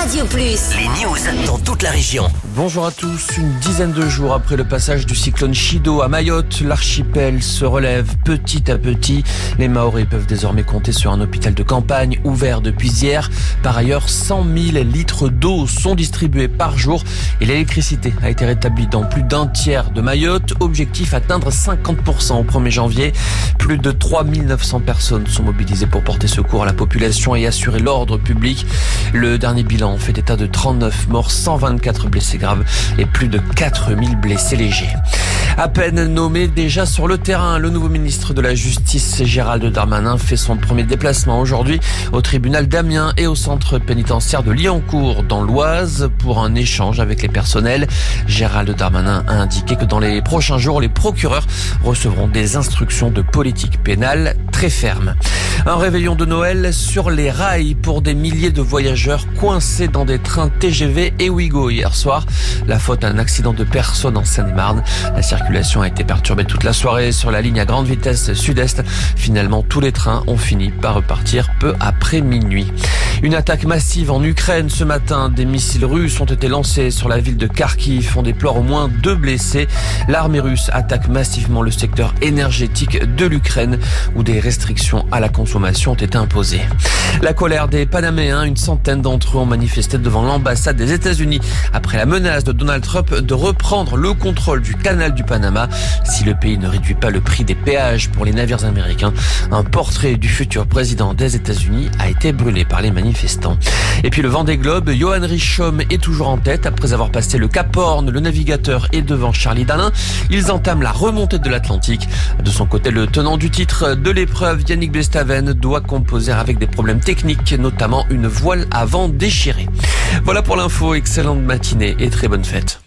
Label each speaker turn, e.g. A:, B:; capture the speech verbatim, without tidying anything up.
A: Radio Plus.
B: Les news dans toute la région.
C: Bonjour à tous. Une dizaine de jours après le passage du cyclone Chido à Mayotte, l'archipel se relève petit à petit. Les Mahorais peuvent désormais compter sur un hôpital de campagne ouvert depuis hier. Par ailleurs, cent mille litres d'eau sont distribués par jour et l'électricité a été rétablie dans plus d'un tiers de Mayotte. Objectif atteindre cinquante pour cent au premier janvier. Plus de trois mille neuf cents personnes sont mobilisées pour porter secours à la population et assurer l'ordre public. Le dernier bilan fait état de trente-neuf morts, cent vingt-quatre blessés graves et plus de quatre mille blessés légers. À peine nommé, déjà sur le terrain, le nouveau ministre de la Justice, Gérald Darmanin, fait son premier déplacement aujourd'hui au tribunal d'Amiens et au centre pénitentiaire de Liancourt dans l'Oise pour un échange avec les personnels. Gérald Darmanin a indiqué que dans les prochains jours, les procureurs recevront des instructions de politique pénale très fermes. Un réveillon de Noël sur les rails pour des milliers de voyageurs coincés dans des trains T G V et Ouigo hier soir. La faute à un accident de personne en Seine-et-Marne. La circulation a été perturbée toute la soirée sur la ligne à grande vitesse sud-est. Finalement, tous les trains ont fini par repartir peu après minuit. Une attaque massive en Ukraine ce matin. Des missiles russes ont été lancés sur la ville de Kharkiv. On déplore au moins deux blessés. L'armée russe attaque massivement le secteur énergétique de l'Ukraine où des restrictions à la consommation ont été imposées. La colère des Panaméens, une centaine d'entre eux ont manifesté devant l'ambassade des États-Unis après la menace de Donald Trump de reprendre le contrôle du canal du Panama si le pays ne réduit pas le prix des péages pour les navires américains. Un portrait du futur président des États-Unis a été brûlé par les manifestants. Et puis le Vendée Globe, Johan Richomme est toujours en tête après avoir passé le Cap Horn. Le navigateur est devant Charlie Dalin. Ils entament la remontée de l'Atlantique. De son côté, le tenant du titre de l'épreuve, Yannick Bestaven, doit composer avec des problèmes techniques, notamment une voile avant déchirée. Voilà pour l'info, excellente matinée et très bonne fête.